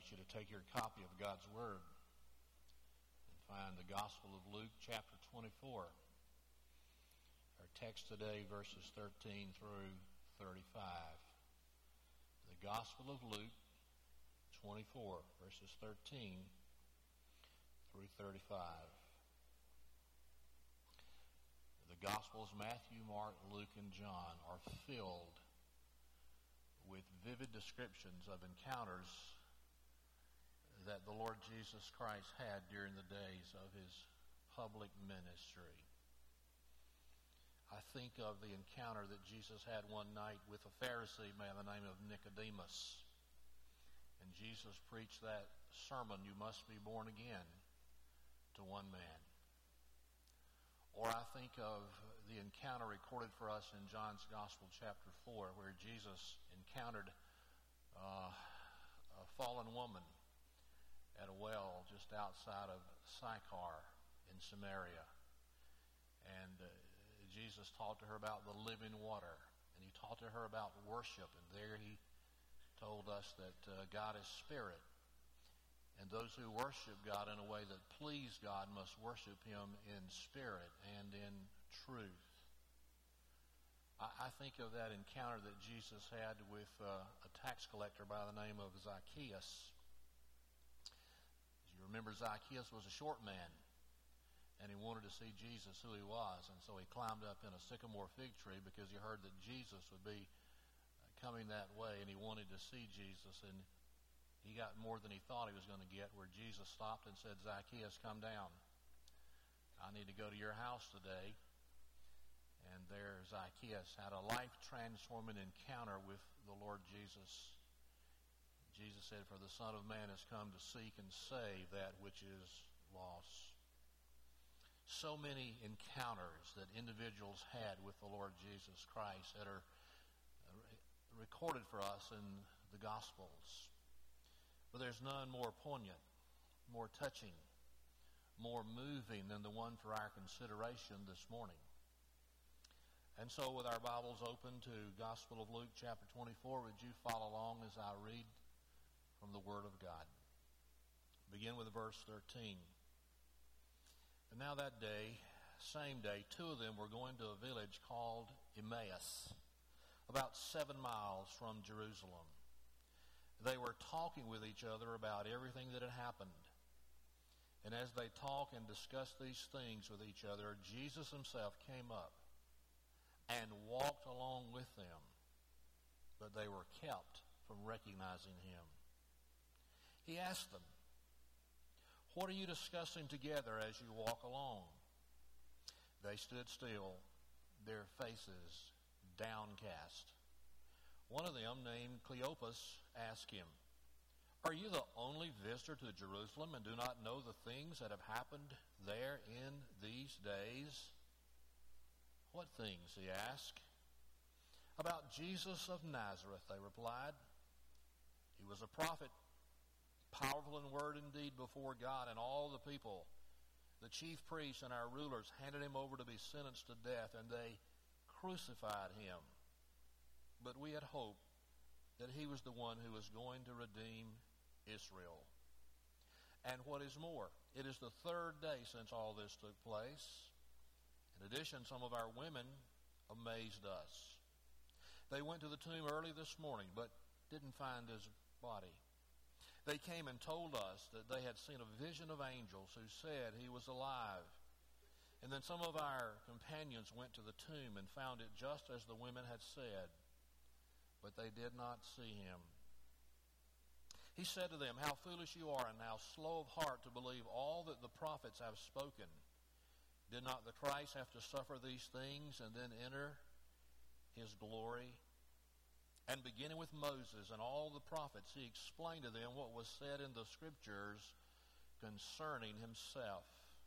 invite you to take your copy of God's Word and find the Gospel of Luke, chapter 24. Our text today, verses 13 through 35. The Gospel of Luke, 24, verses 13 through 35. The Gospels, Matthew, Mark, Luke, and John, are filled with vivid descriptions of encounters that the Lord Jesus Christ had during the days of his public ministry. I think of the encounter that Jesus had one night with a Pharisee by the name of Nicodemus. And Jesus preached that sermon, "You must be born again," to one man. Or I think of the encounter recorded for us in John's Gospel, chapter 4, where Jesus encountered a fallen woman at a well just outside of Sychar in Samaria. And Jesus talked to her about the living water, and he talked to her about worship. And there he told us that God is spirit, and those who worship God in a way that please God must worship him in spirit and in truth. I think of that encounter that Jesus had with a tax collector by the name of Zacchaeus. As you remember, Zacchaeus was a short man, and he wanted to see Jesus, who he was, and so he climbed up in a sycamore fig tree because he heard that Jesus would be coming that way, and he wanted to see Jesus, and he got more than he thought he was going to get, where Jesus stopped and said, "Zacchaeus, come down. I need to go to your house today." And there Zacchaeus had a life-transforming encounter with the Lord Jesus. Jesus said, "For the Son of Man has come to seek and save that which is lost." So many encounters that individuals had with the Lord Jesus Christ that are recorded for us in the Gospels. But there's none more poignant, more touching, more moving than the one for our consideration this morning. And so with our Bibles open to Gospel of Luke chapter 24, would you follow along as I read from the Word of God? Begin with verse 13. "And now that day, same day, two of them were going to a village called Emmaus, about 7 miles from Jerusalem. They were talking with each other about everything that had happened. And as they talked and discussed these things with each other, Jesus himself came up and walked along with them, but they were kept from recognizing him. He asked them, 'What are you discussing together as you walk along?' They stood still, their faces downcast. One of them, named Cleopas, asked him, 'Are you the only visitor to Jerusalem and do not know the things that have happened there in these days?' 'What things?' he asked. 'About Jesus of Nazareth,' they replied. 'He was a prophet, powerful in word and deed before God and all the people. The chief priests and our rulers handed him over to be sentenced to death, and they crucified him. But we had hoped that he was the one who was going to redeem Israel. And what is more, it is the third day since all this took place. In addition, some of our women amazed us. They went to the tomb early this morning, but didn't find his body. They came and told us that they had seen a vision of angels who said he was alive. And then some of our companions went to the tomb and found it just as the women had said, but they did not see him.' He said to them, 'How foolish you are, and how slow of heart to believe all that the prophets have spoken. Did not the Christ have to suffer these things and then enter his glory?' And beginning with Moses and all the prophets, he explained to them what was said in the Scriptures concerning himself.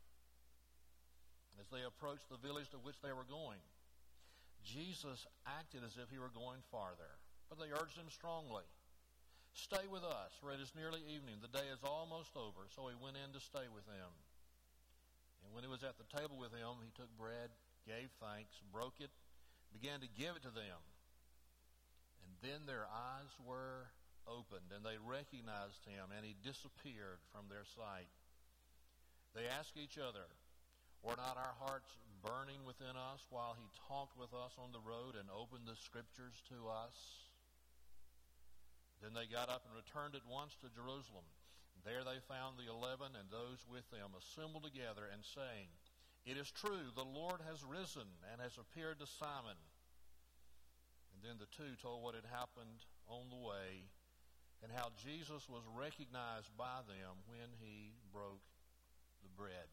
As they approached the village to which they were going, Jesus acted as if he were going farther, but they urged him strongly, 'Stay with us, for it is nearly evening. The day is almost over.' So he went in to stay with them. And when he was at the table with them, he took bread, gave thanks, broke it, began to give it to them. And then their eyes were opened, and they recognized him, and he disappeared from their sight. They asked each other, "Were not our hearts burning within us while he talked with us on the road and opened the Scriptures to us?" Then they got up and returned at once to Jerusalem. There they found the 11 and those with them assembled together and saying, "It is true, the Lord has risen and has appeared to Simon." And then the two told what had happened on the way and how Jesus was recognized by them when he broke the bread.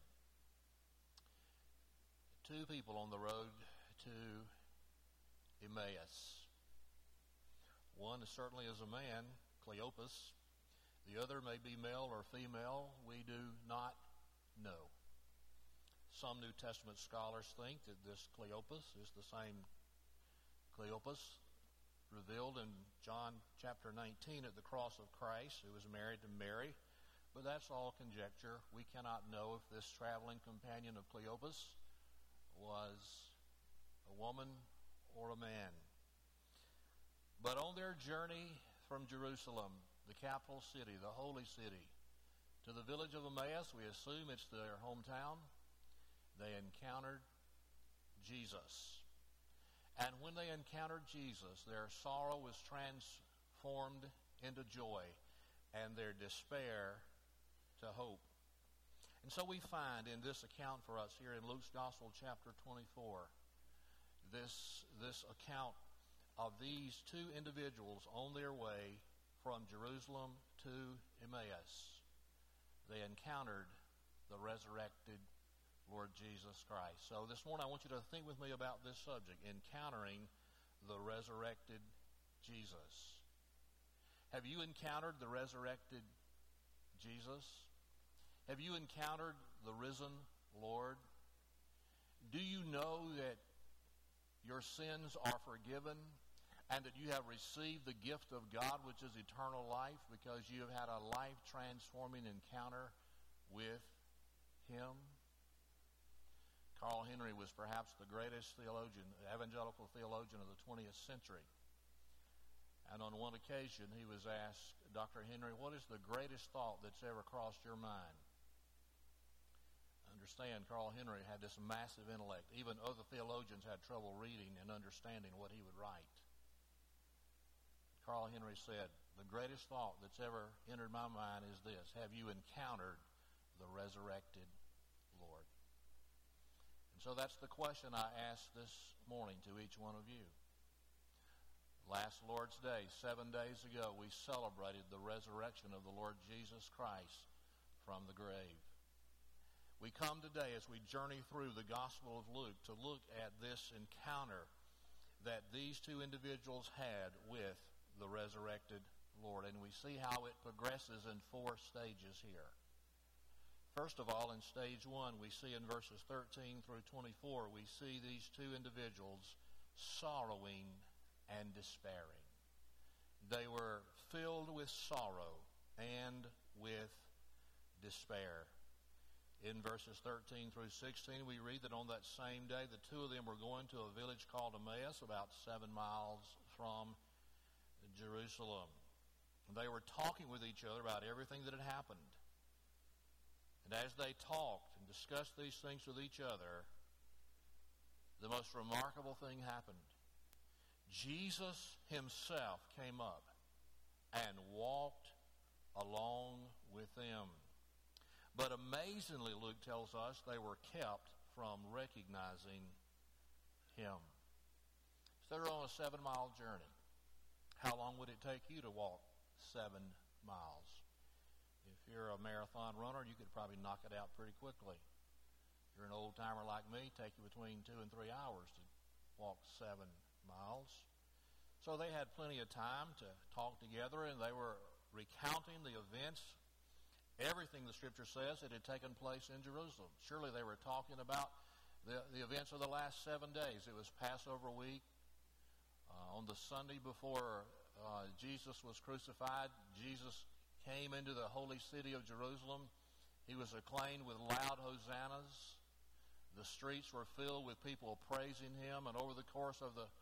Two people on the road to Emmaus. One certainly is a man, Cleopas. The other may be male or female. We do not know. Some New Testament scholars think that this Cleopas is the same Cleopas revealed in John chapter 19 at the cross of Christ, who was married to Mary. But that's all conjecture. We cannot know if this traveling companion of Cleopas was a woman or a man. But on their journey from Jerusalem, the capital city, the holy city, to the village of Emmaus, we assume it's their hometown, they encountered Jesus. And when they encountered Jesus, their sorrow was transformed into joy and their despair to hope. And so we find in this account for us here in Luke's Gospel, chapter 24, this account of these two individuals on their way from Jerusalem to Emmaus. They encountered the resurrected Lord Jesus Christ. So this morning I want you to think with me about this subject, encountering the resurrected Jesus. Have you encountered the resurrected Jesus? Have you encountered the risen Lord? Do you know that your sins are forgiven and that you have received the gift of God, which is eternal life, because you have had a life-transforming encounter with him? Carl Henry was perhaps the greatest theologian, evangelical theologian of the 20th century. And on one occasion he was asked, "Dr. Henry, what is the greatest thought that's ever crossed your mind?" Understand, Carl Henry had this massive intellect. Even other theologians had trouble reading and understanding what he would write. Carl Henry said, "The greatest thought that's ever entered my mind is this: have you encountered the resurrected Lord?" And so that's the question I ask this morning to each one of you. Last Lord's Day, 7 days ago, we celebrated the resurrection of the Lord Jesus Christ from the grave. We come today as we journey through the Gospel of Luke to look at this encounter that these two individuals had with the resurrected Lord. And we see how it progresses in 4 stages here. First of all, in stage 1, we see in verses 13 through 24, we see these two individuals sorrowing and despairing. They were filled with sorrow and with despair. In verses 13 through 16, we read that on that same day, the two of them were going to a village called Emmaus, about 7 miles from Jerusalem. They were talking with each other about everything that had happened. And as they talked and discussed these things with each other, the most remarkable thing happened. Jesus himself came up and walked along with them. But amazingly, Luke tells us, they were kept from recognizing him. So they're on a 7-mile journey. How long would it take you to walk 7 miles? If you're a marathon runner, you could probably knock it out pretty quickly. If you're an old-timer like me, it'd take you between 2 and 3 hours to walk 7 miles. So they had plenty of time to talk together, and they were recounting the events, everything the Scripture says that had taken place in Jerusalem. Surely they were talking about the events of the last 7 days. It was Passover week. On the Sunday before Jesus was crucified, Jesus came into the holy city of Jerusalem. He was acclaimed with loud hosannas. The streets were filled with people praising him, and over the course of the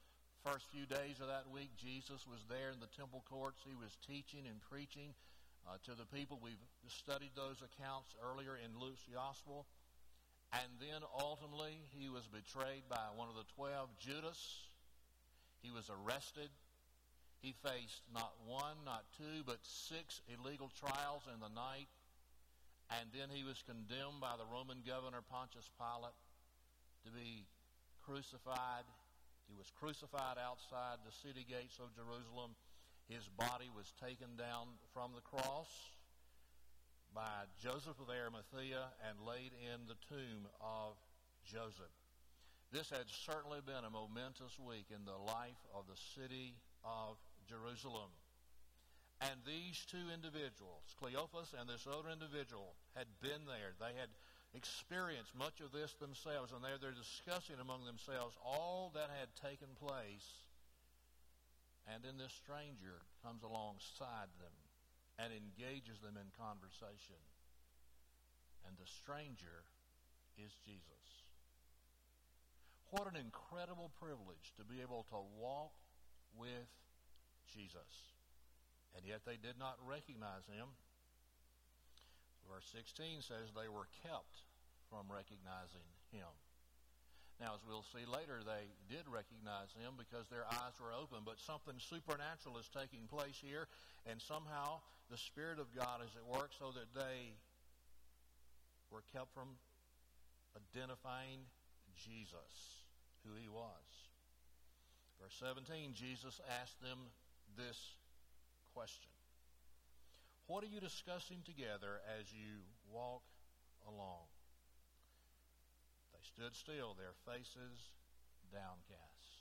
First few days of that week, Jesus was there in the temple courts. He was teaching and preaching to the people. We've studied those accounts earlier in Luke's gospel. And then ultimately, he was betrayed by one of the 12, Judas. He was arrested. He faced not one, not two, but 6 illegal trials in the night. And then he was condemned by the Roman governor, Pontius Pilate, to be crucified. He was crucified outside the city gates of Jerusalem. His body was taken down from the cross by Joseph of Arimathea and laid in the tomb of Joseph. This had certainly been a momentous week in the life of the city of Jerusalem. And these two individuals, Cleophas and this other individual, had been there. They had experienced much of this themselves, and they're discussing among themselves all that had taken place. And then this stranger comes alongside them and engages them in conversation. And the stranger is Jesus. What an incredible privilege to be able to walk with Jesus. And yet they did not recognize him. Verse 16 says they were kept from recognizing him. Now, as we'll see later, they did recognize him because their eyes were open, but something supernatural is taking place here, and somehow the Spirit of God is at work so that they were kept from identifying Jesus, who he was. Verse 17, Jesus asked them this question. What are you discussing together as you walk along? They stood still, their faces downcast.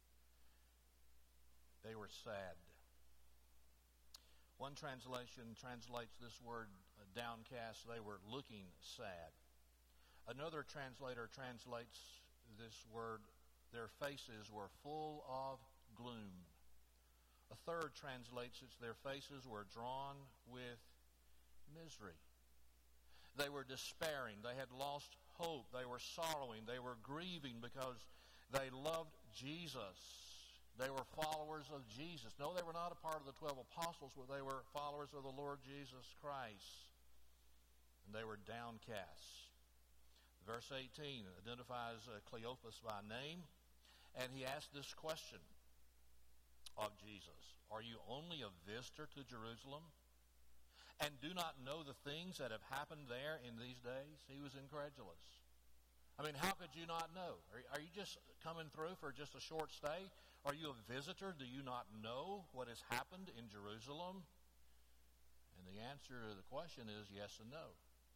They were sad. One translation translates this word downcast. They were looking sad. Another translator translates this word, their faces were full of gloom. A third translates it, their faces were drawn with misery. They were despairing. They had lost hope. They were sorrowing. They were grieving because they loved Jesus. They were followers of Jesus. No, they were not a part of the 12 apostles, but they were followers of the Lord Jesus Christ. And they were downcast. Verse 18 identifies Cleophas by name, and he asked this question of Jesus. Are you only a visitor to Jerusalem and do not know the things that have happened there in these days? He was incredulous. I mean, how could you not know? Are you just coming through for just a short stay? Are you a visitor? Do you not know what has happened in Jerusalem? And the answer to the question is yes and no.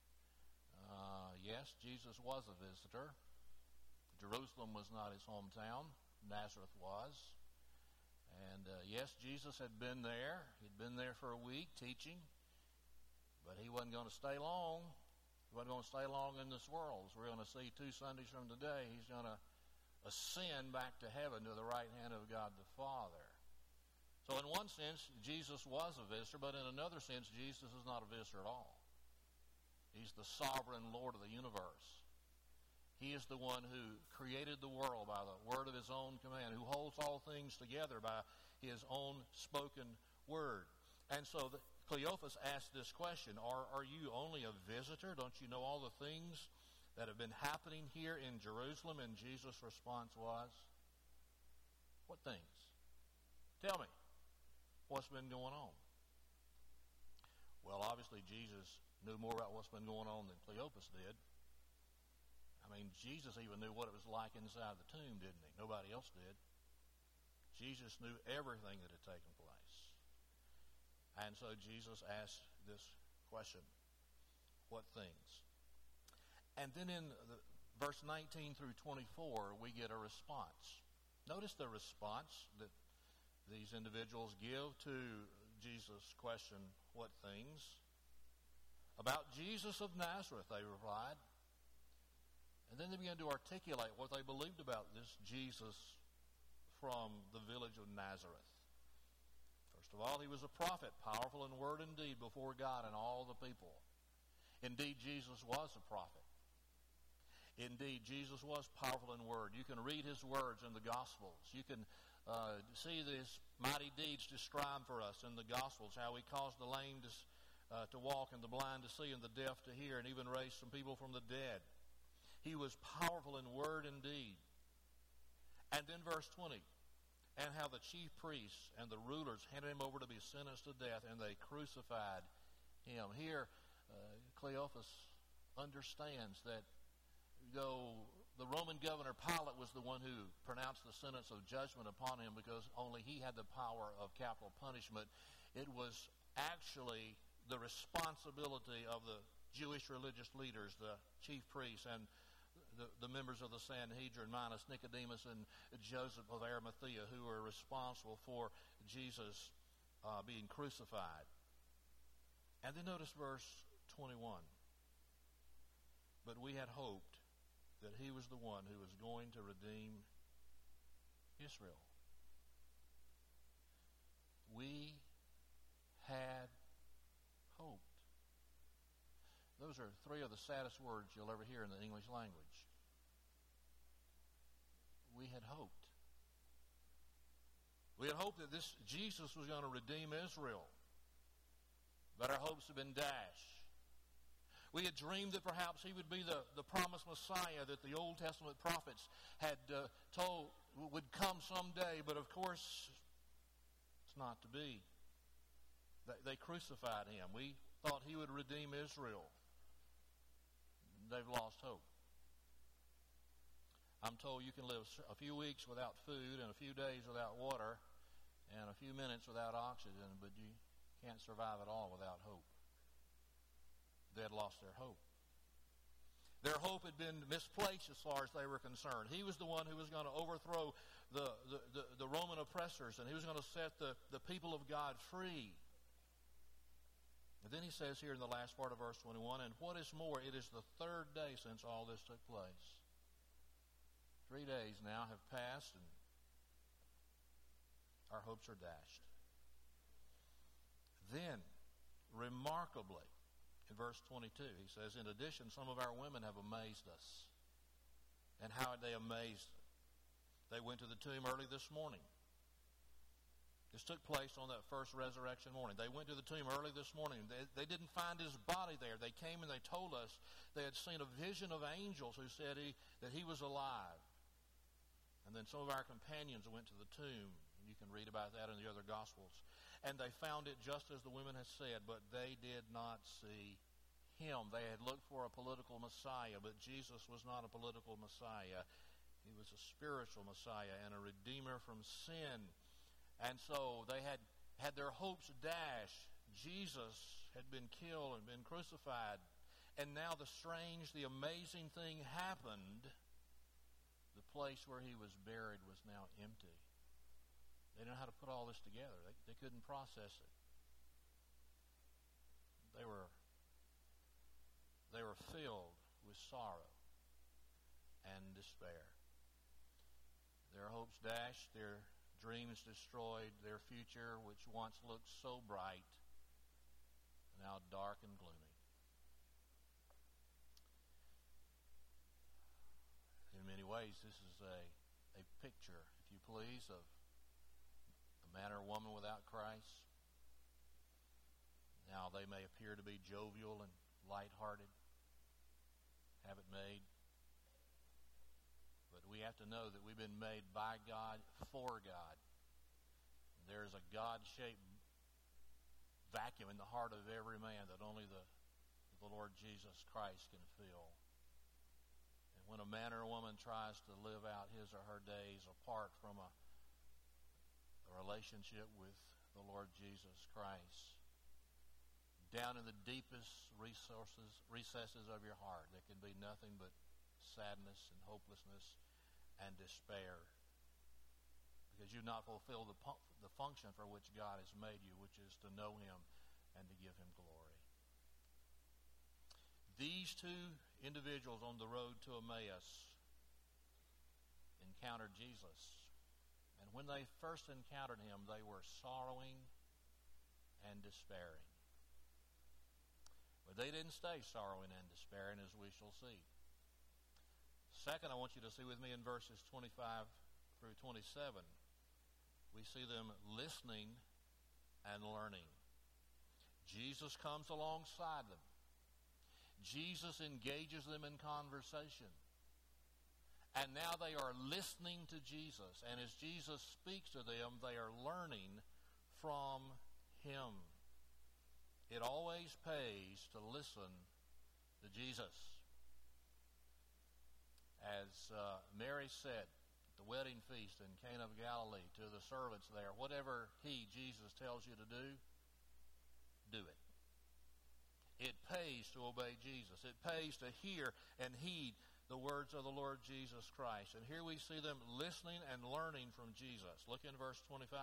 Yes, Jesus was a visitor. Jerusalem was not his hometown. Nazareth was. And yes, Jesus had been there. He'd been there for a week teaching. But he wasn't going to stay long. He wasn't going to stay long in this world. As we're going to see 2 Sundays from today, he's going to ascend back to heaven to the right hand of God the Father. So in one sense, Jesus was a visitor, but in another sense, Jesus is not a visitor at all. He's the sovereign Lord of the universe. He is the one who created the world by the word of his own command, who holds all things together by his own spoken word. And so Cleophas asked this question, are you only a visitor? Don't you know all the things that have been happening here in Jerusalem? And Jesus' response was, what things? Tell me, what's been going on? Well, obviously Jesus knew more about what's been going on than Cleophas did. I mean, Jesus even knew what it was like inside the tomb, didn't he? Nobody else did. Jesus knew everything that had taken place. And so Jesus asked this question, what things? And then in verse 19 through 24, we get a response. Notice the response that these individuals give to Jesus' question, what things? About Jesus of Nazareth, they replied. And then they began to articulate what they believed about this Jesus from the village of Nazareth. First of all, he was a prophet, powerful in word and deed before God and all the people. Indeed, Jesus was a prophet. Indeed, Jesus was powerful in word. You can read his words in the Gospels. You can see these mighty deeds described for us in the Gospels, how he caused the lame to walk and the blind to see and the deaf to hear and even raised some people from the dead. He was powerful in word and deed. And then verse 20, and how the chief priests and the rulers handed him over to be sentenced to death, and they crucified him. Here, Cleophas understands that though the Roman governor Pilate was the one who pronounced the sentence of judgment upon him because only he had the power of capital punishment, it was actually the responsibility of the Jewish religious leaders, the chief priests, and the members of the Sanhedrin, minus Nicodemus and Joseph of Arimathea, who were responsible for Jesus being crucified. And then notice verse 21. But we had hoped that he was the one who was going to redeem Israel. We had hoped. Those are three of the saddest words you'll ever hear in the English language. We had hoped. We had hoped that this Jesus was going to redeem Israel. But our hopes have been dashed. We had dreamed that perhaps he would be the promised Messiah that the Old Testament prophets had told would come someday. But of course, it's not to be. They crucified him. We thought he would redeem Israel. They've lost hope. I'm told you can live a few weeks without food and a few days without water and a few minutes without oxygen, but you can't survive at all without hope. They had lost their hope. Their hope had been misplaced as far as they were concerned. He was the one who was going to overthrow the Roman oppressors, and he was going to set the people of God free. And then he says here in the last part of verse 21, and what is more, it is the third day since all this took place. 3 days now have passed, and our hopes are dashed. Then, remarkably, in verse 22, he says, in addition, some of our women have amazed us. And how had they amazed them? They went to the tomb early this morning. This took place on that first resurrection morning. They went to the tomb early this morning. They didn't find his body there. They came and they told us they had seen a vision of angels who said that he was alive. And then some of our companions went to the tomb, and you can read about that in the other Gospels. And they found it just as the women had said, but they did not see him. They had looked for a political Messiah, but Jesus was not a political Messiah. He was a spiritual Messiah and a redeemer from sin. And so they had their hopes dashed. Jesus had been killed and been crucified. And now the strange, the amazing thing happened. The place where he was buried was now empty. They didn't know how to put all this together. They couldn't process it. They were filled with sorrow and despair. Their hopes dashed, their dreams destroyed, their future, which once looked so bright, now dark and gloomy. In many ways, this is a picture, if you please, of a man or woman without Christ. Now, they may appear to be jovial and lighthearted, have it made. But we have to know that we've been made by God, for God. There is a God-shaped vacuum in the heart of every man that only the Lord Jesus Christ can fill. And when a man or a woman tries to live out his or her days apart from a relationship with the Lord Jesus Christ, down in the deepest recesses of your heart, there can be nothing but sadness and hopelessness and despair, because you've not fulfilled the function for which God has made you, which is to know him and to give him glory. These two individuals on the road to Emmaus encountered Jesus. And when they first encountered him, they were sorrowing and despairing. But they didn't stay sorrowing and despairing, as we shall see. Second, I want you to see with me in verses 25 through 27 we see them listening and learning. Jesus comes alongside them. Jesus engages them in conversation. And now they are listening to Jesus. And as Jesus speaks to them, they are learning from him. It always pays to listen to Jesus. As Mary said at the wedding feast in Cana of Galilee to the servants there, whatever he, Jesus, tells you to do it. It pays to obey Jesus. It pays to hear and heed the words of the Lord Jesus Christ. And here we see them listening and learning from Jesus. Look in verse 25.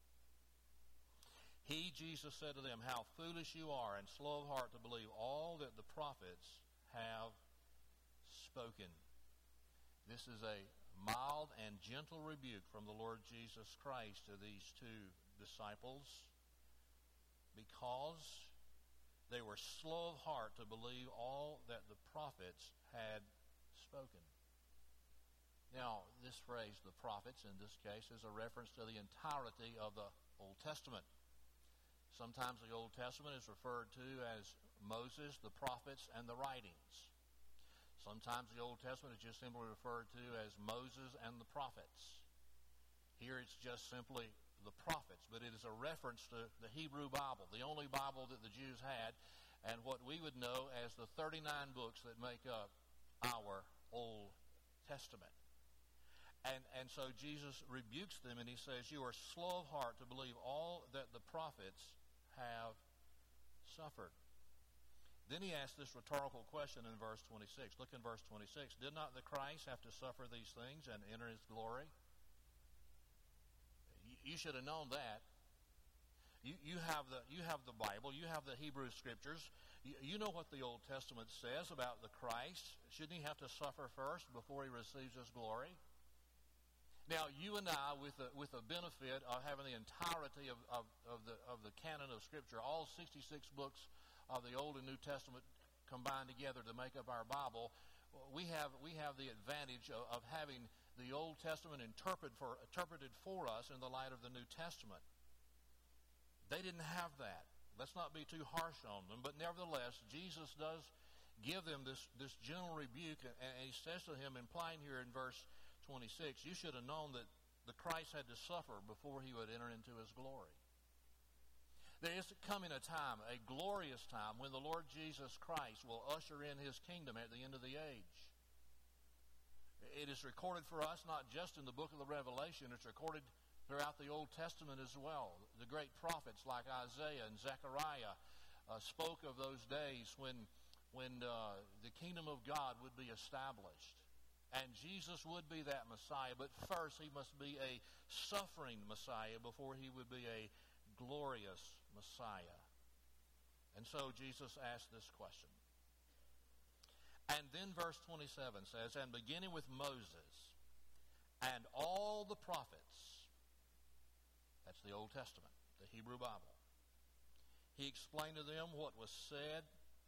He, Jesus, said to them, "How foolish you are and slow of heart to believe all that the prophets have spoken." This is a mild and gentle rebuke from the Lord Jesus Christ to these two disciples, because they were slow of heart to believe all that the prophets had spoken. Now, this phrase, the prophets, in this case, is a reference to the entirety of the Old Testament. Sometimes the Old Testament is referred to as Moses, the prophets, and the writings. Sometimes the Old Testament is just simply referred to as Moses and the prophets. Here it's just simply the prophets, but it is a reference to the Hebrew Bible, the only Bible that the Jews had, and what we would know as the 39 books that make up our Old Testament. And so Jesus rebukes them, and he says, "You are slow of heart to believe all that the prophets have suffered." Then he asks this rhetorical question in verse 26. Look in verse 26. "Did not the Christ have to suffer these things and enter his glory?" You should have known that. You have the Bible. You have the Hebrew Scriptures. You know what the Old Testament says about the Christ. Shouldn't he have to suffer first before he receives his glory? Now, you and I, with the benefit of having the entirety of the canon of Scripture, all 66 books of the Old and New Testament combined together to make up our Bible, we have the advantage of having the Old Testament interpreted for us in the light of the New Testament. They didn't have that. Let's not be too harsh on them, but nevertheless, Jesus does give them this gentle rebuke, and he says to him, implying here in verse 26, "You should have known that the Christ had to suffer before he would enter into his glory." There is coming a time, a glorious time, when the Lord Jesus Christ will usher in his kingdom at the end of the age. It is recorded for us not just in the book of the Revelation, it's recorded throughout the Old Testament as well. The great prophets like Isaiah and Zechariah spoke of those days when the kingdom of God would be established. And Jesus would be that Messiah, but first he must be a suffering Messiah before he would be a glorious Messiah. And so Jesus asked this question. And then verse 27 says, "And beginning with Moses and all the prophets," that's the Old Testament, the Hebrew Bible, "he explained to them what was said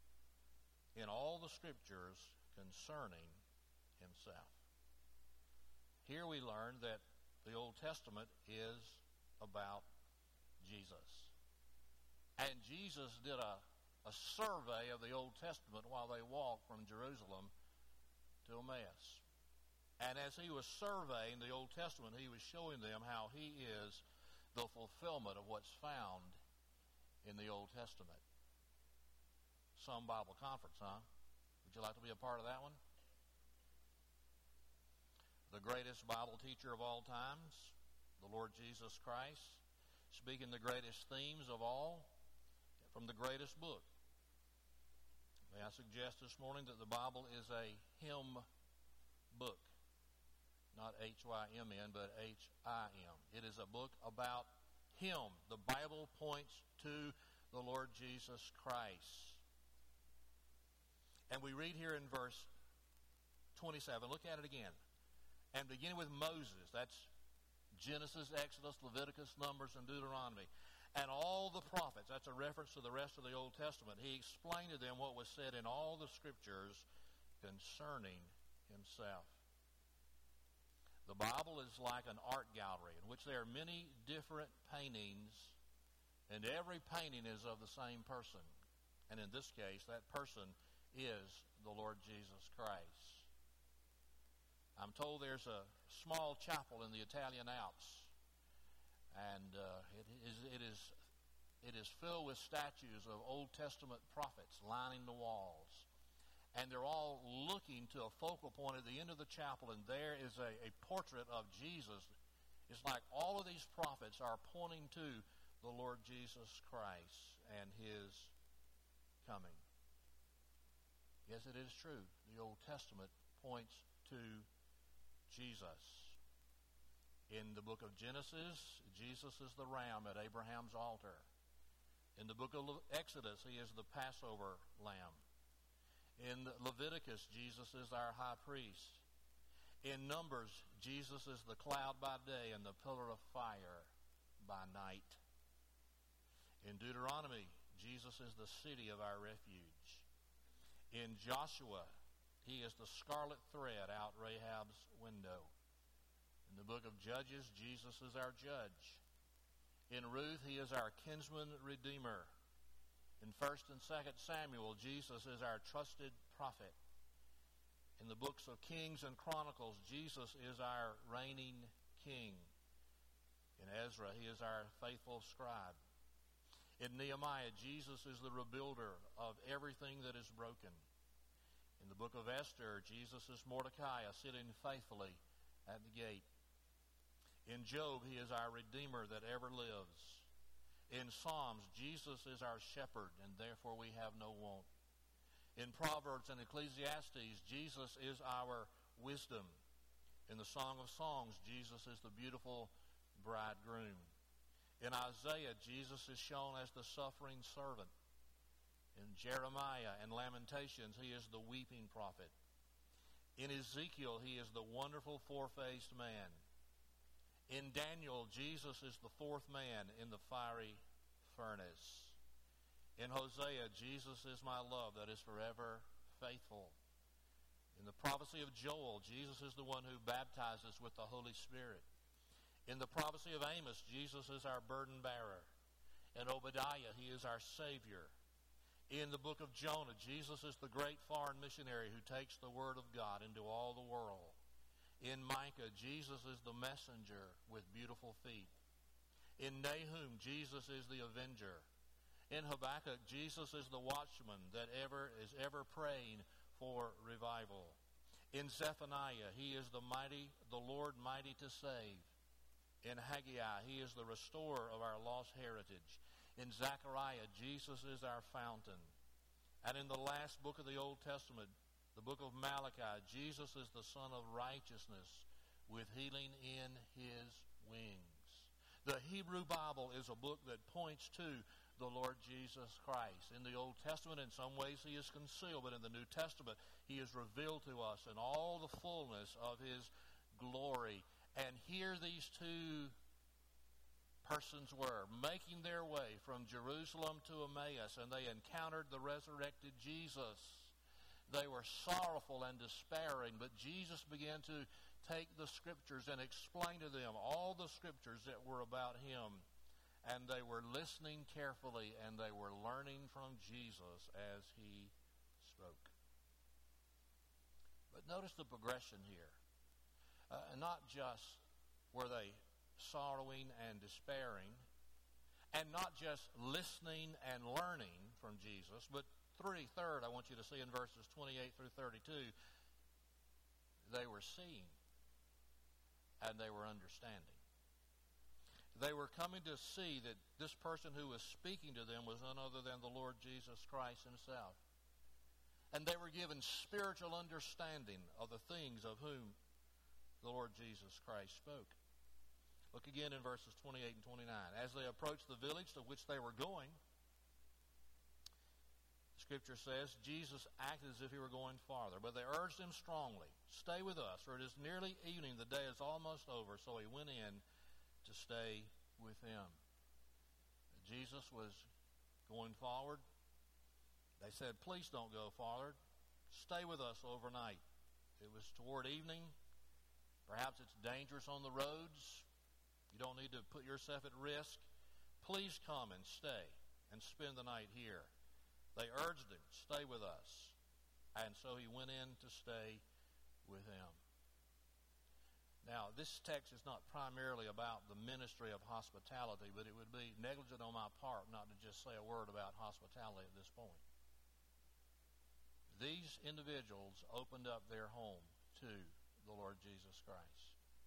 in all the Scriptures concerning himself." Here we learn that the Old Testament is about Jesus. And Jesus did a survey of the Old Testament while they walked from Jerusalem to Emmaus. And as he was surveying the Old Testament, he was showing them how he is the fulfillment of what's found in the Old Testament. Some Bible conference, huh? Would you like to be a part of that one? The greatest Bible teacher of all times, the Lord Jesus Christ, speaking the greatest themes of all from the greatest book. May I suggest this morning that the Bible is a hymn book. Not H-Y-M-N, but H-I-M. It is a book about him. The Bible points to the Lord Jesus Christ. And we read here in verse 27, look at it again. And beginning with Moses, that's Genesis, Exodus, Leviticus, Numbers, and Deuteronomy. And all the prophets, that's a reference to the rest of the Old Testament. He explained to them what was said in all the Scriptures concerning himself. The Bible is like an art gallery in which there are many different paintings, and every painting is of the same person. And in this case, that person is the Lord Jesus Christ. I'm told there's a small chapel in the Italian Alps, and it is filled with statues of Old Testament prophets lining the walls. And they're all looking to a focal point at the end of the chapel, and there is a portrait of Jesus. It's like all of these prophets are pointing to the Lord Jesus Christ and his coming. Yes, it is true. The Old Testament points to Jesus. In the book of Genesis, Jesus is the ram at Abraham's altar. In the book of Exodus, he is the Passover lamb. In Leviticus, Jesus is our high priest. In Numbers, Jesus is the cloud by day and the pillar of fire by night. In Deuteronomy, Jesus is the city of our refuge. In Joshua, he is the scarlet thread out Rahab's window. In the book of Judges, Jesus is our judge. In Ruth, he is our kinsman redeemer. In 1 and 2 Samuel, Jesus is our trusted prophet. In the books of Kings and Chronicles, Jesus is our reigning king. In Ezra, he is our faithful scribe. In Nehemiah, Jesus is the rebuilder of everything that is broken. In the book of Esther, Jesus is Mordecai, sitting faithfully at the gate. In Job, he is our redeemer that ever lives. In Psalms, Jesus is our shepherd, and therefore we have no want. In Proverbs and Ecclesiastes, Jesus is our wisdom. In the Song of Songs, Jesus is the beautiful bridegroom. In Isaiah, Jesus is shown as the suffering servant. In Jeremiah and Lamentations, he is the weeping prophet. In Ezekiel, he is the wonderful four-faced man. In Daniel, Jesus is the fourth man in the fiery furnace. In Hosea, Jesus is my love that is forever faithful. In the prophecy of Joel, Jesus is the one who baptizes with the Holy Spirit. In the prophecy of Amos, Jesus is our burden bearer. In Obadiah, he is our Savior. In the book of Jonah, Jesus is the great foreign missionary who takes the word of God into all the world. In Micah, Jesus is the messenger with beautiful feet. In Nahum, Jesus is the avenger. In Habakkuk, Jesus is the watchman that is ever praying for revival. In Zephaniah, he is the Lord mighty to save. In Haggai, he is the restorer of our lost heritage. In Zechariah, Jesus is our fountain. And in the last book of the Old Testament, the book of Malachi, Jesus is the Son of Righteousness with healing in his wings. The Hebrew Bible is a book that points to the Lord Jesus Christ. In the Old Testament, in some ways, he is concealed, but in the New Testament, he is revealed to us in all the fullness of his glory. And here these two persons were making their way from Jerusalem to Emmaus, and they encountered the resurrected Jesus. They were sorrowful and despairing, but Jesus began to take the Scriptures and explain to them all the Scriptures that were about him. And they were listening carefully, and they were learning from Jesus as he spoke. But notice the progression here. Not just were they sorrowing and despairing, and not just listening and learning from Jesus, but third, I want you to see in verses 28 through 32, they were seeing and they were understanding. They were coming to see that this person who was speaking to them was none other than the Lord Jesus Christ himself. And they were given spiritual understanding of the things of whom the Lord Jesus Christ spoke. Look again in verses 28 and 29. As they approached the village to which they were going, Scripture says, Jesus acted as if he were going farther, but they urged him strongly, "Stay with us, for it is nearly evening, the day is almost over." So he went in to stay with them. Jesus was going forward. They said, "Please don't go farther. Stay with us overnight." It was toward evening. Perhaps it's dangerous on the roads. You don't need to put yourself at risk. Please come and stay and spend the night here. They urged him, stay with us. And so he went in to stay with them. Now, this text is not primarily about the ministry of hospitality, but it would be negligent on my part not to just say a word about hospitality at this point. These individuals opened up their home to the Lord Jesus Christ.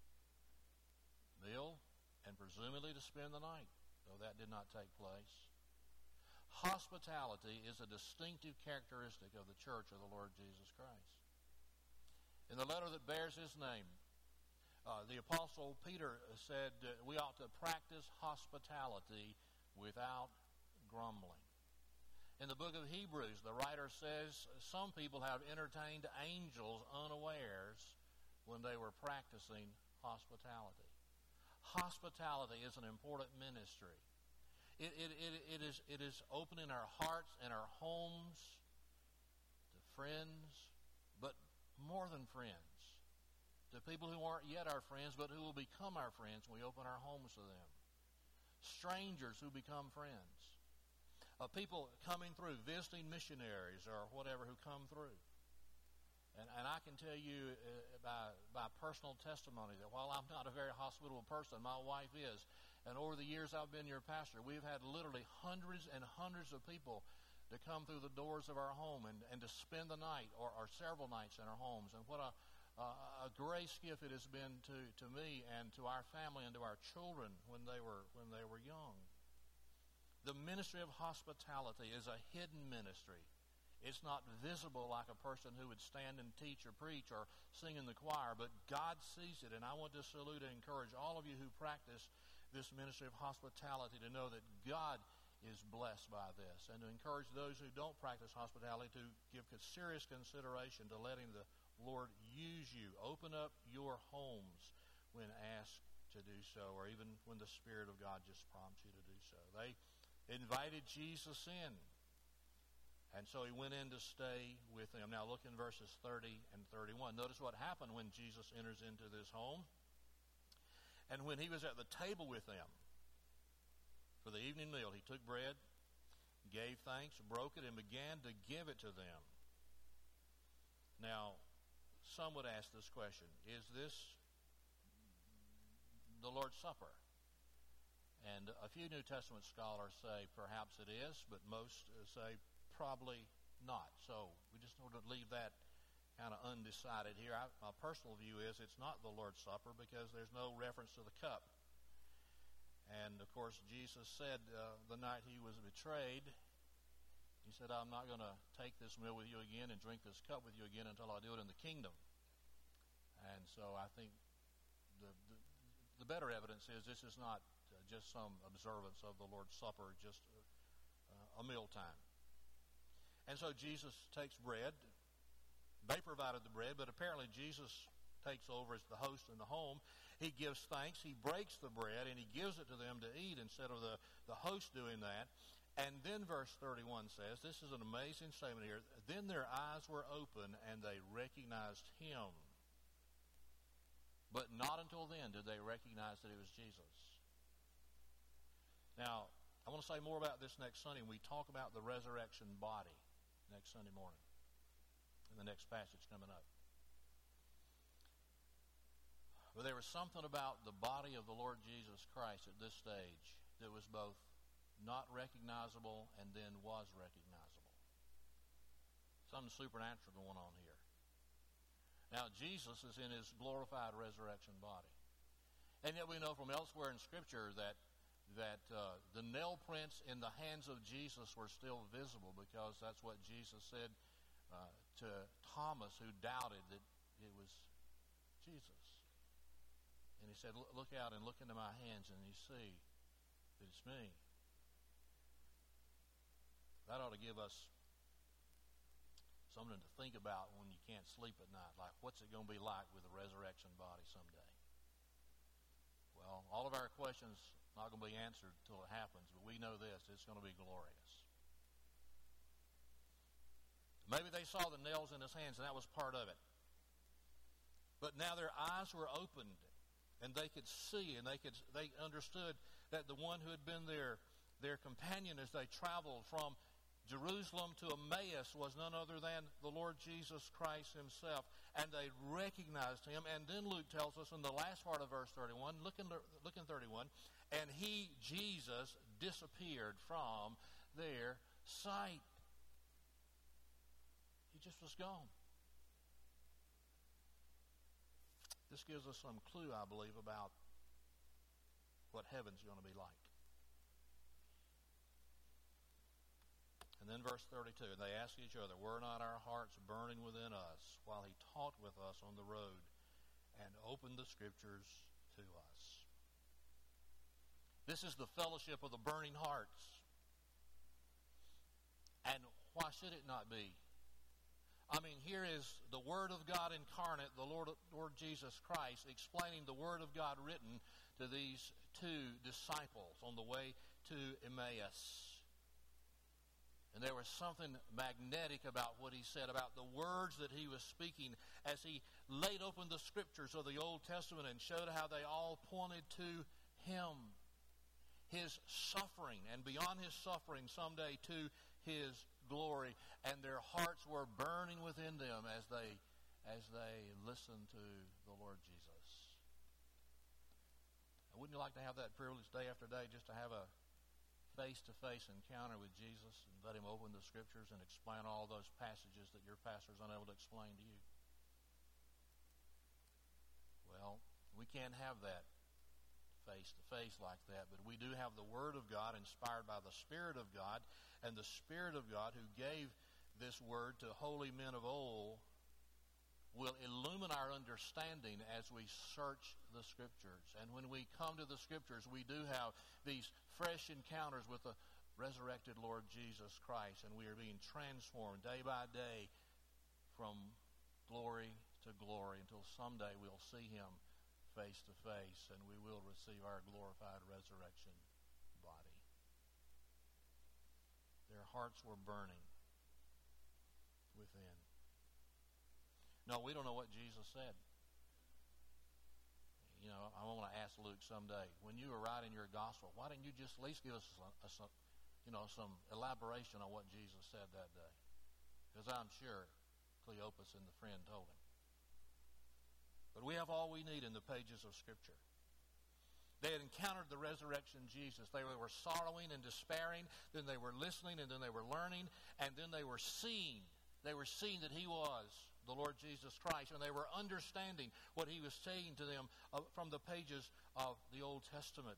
Meal and presumably to spend the night, though that did not take place. Hospitality is a distinctive characteristic of the church of the Lord Jesus Christ. In the letter that bears his name, the Apostle Peter said we ought to practice hospitality without grumbling. In the book of Hebrews, the writer says some people have entertained angels unawares when they were practicing hospitality. Hospitality is an important ministry. It is opening our hearts and our homes to friends, but more than friends, to people who aren't yet our friends, but who will become our friends when we open our homes to them. Strangers who become friends. People coming through, visiting missionaries or whatever who come through. And I can tell you by personal testimony that while I'm not a very hospitable person, my wife is. And over the years I've been your pastor, we've had literally hundreds and hundreds of people to come through the doors of our home and to spend the night or several nights in our homes. And what a grace gift it has been to me and to our family and to our children when they were young. The ministry of hospitality is a hidden ministry. It's not visible like a person who would stand and teach or preach or sing in the choir, but God sees it. And I want to salute and encourage all of you who practice this ministry of hospitality to know that God is blessed by this, and to encourage those who don't practice hospitality to give serious consideration to letting the Lord use you. Open up your homes when asked to do so, or even when the Spirit of God just prompts you to do so. They invited Jesus in, and so he went in to stay with them. Now look in verses 30 and 31. Notice what happened when Jesus enters into this home. And when he was at the table with them for the evening meal, he took bread, gave thanks, broke it, and began to give it to them. Now, some would ask this question: is this the Lord's Supper? And a few New Testament scholars say perhaps it is, but most say probably not. So we just want to leave that kind of undecided here. My personal view is it's not the Lord's Supper because there's no reference to the cup. And, of course, Jesus said the night he was betrayed, he said, I'm not going to take this meal with you again and drink this cup with you again until I do it in the kingdom. And so I think the better evidence is this is not just some observance of the Lord's Supper, just a mealtime. And so Jesus takes bread. They provided the bread, but apparently Jesus takes over as the host in the home. He gives thanks. He breaks the bread, and he gives it to them to eat instead of the host doing that. And then verse 31 says, this is an amazing statement here, then their eyes were open, and they recognized him. But not until then did they recognize that it was Jesus. Now, I want to say more about this next Sunday when we talk about the resurrection body next Sunday morning in the next passage coming up. But there was something about the body of the Lord Jesus Christ at this stage that was both not recognizable and then was recognizable. Something supernatural going on here. Now, Jesus is in his glorified resurrection body. And yet we know from elsewhere in Scripture that the nail prints in the hands of Jesus were still visible, because that's what Jesus said to Thomas, who doubted that it was Jesus. And he said, look out and look into my hands, and you see that it's me. That ought to give us something to think about when you can't sleep at night. Like, what's it going to be like with the resurrection body someday? Well, all of our questions not going to be answered until it happens, but we know this: it's going to be glorious. Maybe they saw the nails in his hands, and that was part of it. But now their eyes were opened, and they could see, and they understood that the one who had been their companion as they traveled from Jerusalem to Emmaus was none other than the Lord Jesus Christ himself. And they recognized him. And then Luke tells us in the last part of verse 31, look in 31, and he, Jesus, disappeared from their sight. He just was gone. This gives us some clue, I believe, about what heaven's going to be like. And then verse 32, and they asked each other, were not our hearts burning within us while he taught with us on the road and opened the Scriptures to us? This is the fellowship of the burning hearts. And why should it not be? I mean, here is the Word of God incarnate, the Lord Jesus Christ, explaining the Word of God written to these two disciples on the way to Emmaus. And there was something magnetic about what he said, about the words that he was speaking as he laid open the Scriptures of the Old Testament and showed how they all pointed to him, his suffering, and beyond his suffering someday to his glory. And their hearts were burning within them as they listened to the Lord Jesus. And wouldn't you like to have that privilege day after day, just to have a face-to-face encounter with Jesus and let him open the Scriptures and explain all those passages that your pastor's unable to explain to you? Well, we can't have that face-to-face like that, but we do have the Word of God inspired by the Spirit of God, and the Spirit of God who gave this Word to holy men of old will illumine our understanding as we search the Scriptures. And when we come to the Scriptures, we do have these fresh encounters with the resurrected Lord Jesus Christ, and we are being transformed day by day from glory to glory until someday we'll see him face to face and we will receive our glorified resurrection body. Their hearts were burning within. No, we don't know what Jesus said. You know, I want to ask Luke someday, when you were writing your gospel, why didn't you just at least give us some elaboration on what Jesus said that day? Because I'm sure Cleopas and the friend told him. But we have all we need in the pages of Scripture. They had encountered the resurrection Jesus. They were sorrowing and despairing, then they were listening, and then they were learning, and then they were seeing. They were seeing that he was the Lord Jesus Christ, and they were understanding what he was saying to them from the pages of the Old Testament.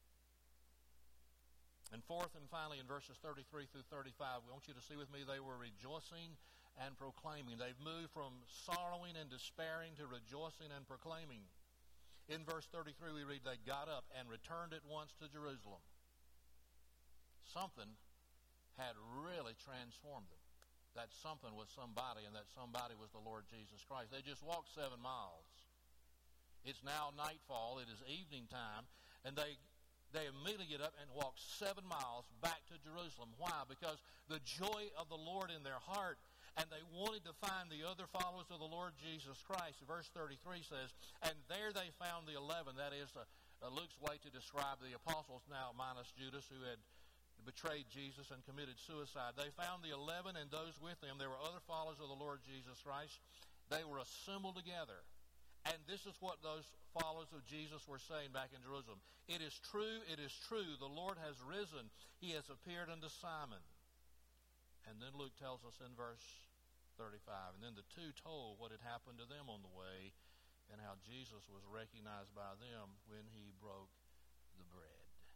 And fourth and finally, in verses 33 through 35, we want you to see with me, they were rejoicing and proclaiming. They've moved from sorrowing and despairing to rejoicing and proclaiming. In verse 33, we read, they got up and returned at once to Jerusalem. Something had really transformed them. That something was somebody, and that somebody was the Lord Jesus Christ. They just walked 7 miles. It's now nightfall. It is evening time, and they immediately get up and walk 7 miles back to Jerusalem. Why? Because the joy of the Lord in their heart, and they wanted to find the other followers of the Lord Jesus Christ. Verse 33 says, and there they found the 11. That is Luke's way to describe the apostles, now minus Judas, who had betrayed Jesus and committed suicide. They found the 11 and those with them. There were other followers of the Lord Jesus Christ. They were assembled together. And this is what those followers of Jesus were saying back in Jerusalem. It is true, the Lord has risen. He has appeared unto Simon. And then Luke tells us in verse 35, and then the two told what had happened to them on the way and how Jesus was recognized by them when he broke the bread.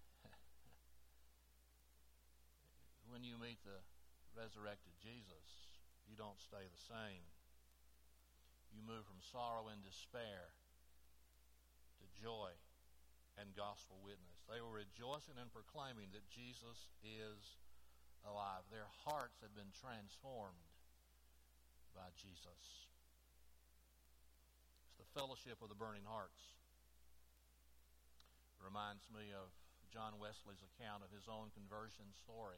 When you meet the resurrected Jesus, you don't stay the same. You move from sorrow and despair to joy and gospel witness. They were rejoicing and proclaiming that Jesus is alive. Their hearts had been transformed by Jesus. It's the fellowship of the burning hearts. It reminds me of John Wesley's account of his own conversion story.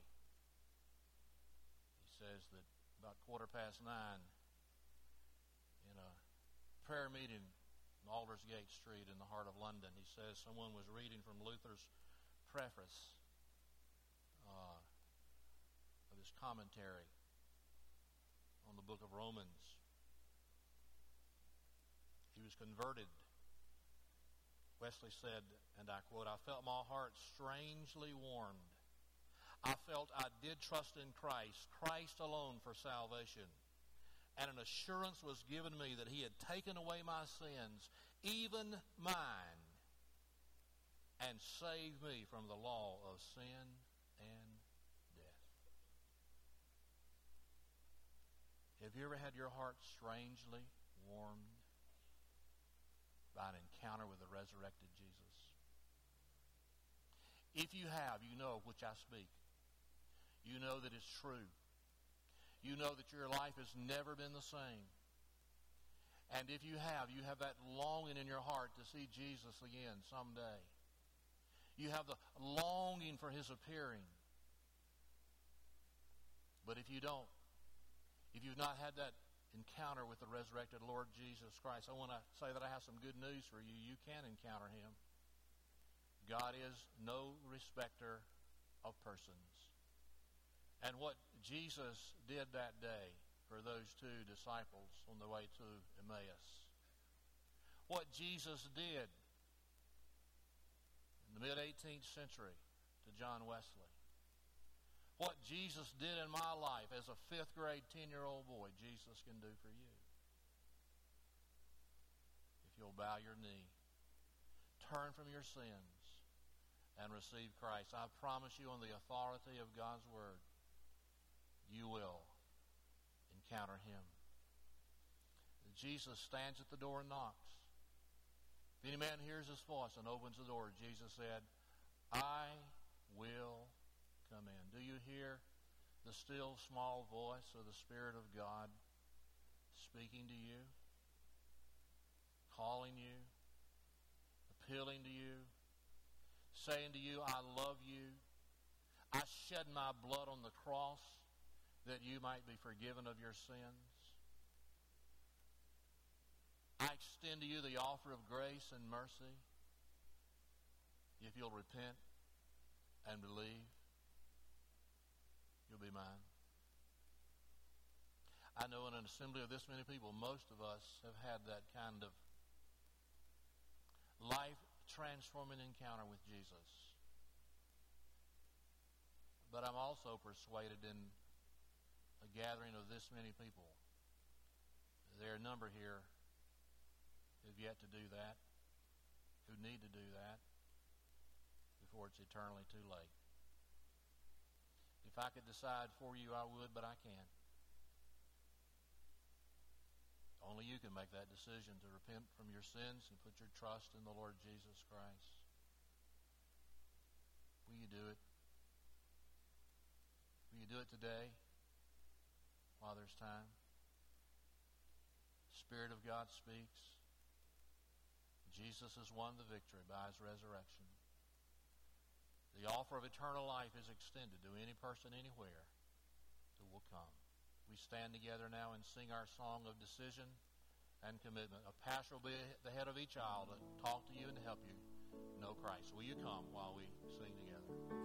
Says that about 9:15 in a prayer meeting Aldersgate Street in the heart of London. He says someone was reading from Luther's preface of his commentary on the book of Romans. He was converted. Wesley said, and I quote, "I felt my heart strangely warmed. I felt I did trust in Christ, Christ alone for salvation. And an assurance was given me that he had taken away my sins, even mine, and saved me from the law of sin and death." Have you ever had your heart strangely warmed by an encounter with the resurrected Jesus? If you have, you know of which I speak. You know that it's true. You know that your life has never been the same. And if you have that longing in your heart to see Jesus again someday. You have the longing for his appearing. But if you don't, if you've not had that encounter with the resurrected Lord Jesus Christ, I want to say that I have some good news for you. You can encounter him. God is no respecter of persons. And what Jesus did that day for those two disciples on the way to Emmaus, what Jesus did in the mid-18th century to John Wesley, what Jesus did in my life as a 5th grade 10-year-old boy, Jesus can do for you. If you'll bow your knee, turn from your sins, and receive Christ, I promise you on the authority of God's Word, you will encounter him. Jesus stands at the door and knocks. If any man hears his voice and opens the door, Jesus said, "I will come in." Do you hear the still small voice of the Spirit of God speaking to you, calling you, appealing to you, saying to you, "I love you. I shed my blood on the cross that you might be forgiven of your sins. I extend to you the offer of grace and mercy. If you'll repent and believe, you'll be mine." I know in an assembly of this many people, most of us have had that kind of life-transforming encounter with Jesus. But I'm also persuaded in a gathering of this many people, there are a number here who have yet to do that, who need to do that before it's eternally too late. If I could decide for you, I would, but I can't. Only you can make that decision to repent from your sins and put your trust in the Lord Jesus Christ. Will you do it? Will you do it today while there's time? The Spirit of God speaks. Jesus has won the victory by his resurrection. The offer of eternal life is extended to any person anywhere who will come. We stand together now and sing our song of decision and commitment. A pastor will be at the head of each aisle to talk to you and to help you know Christ. Will you come while we sing together?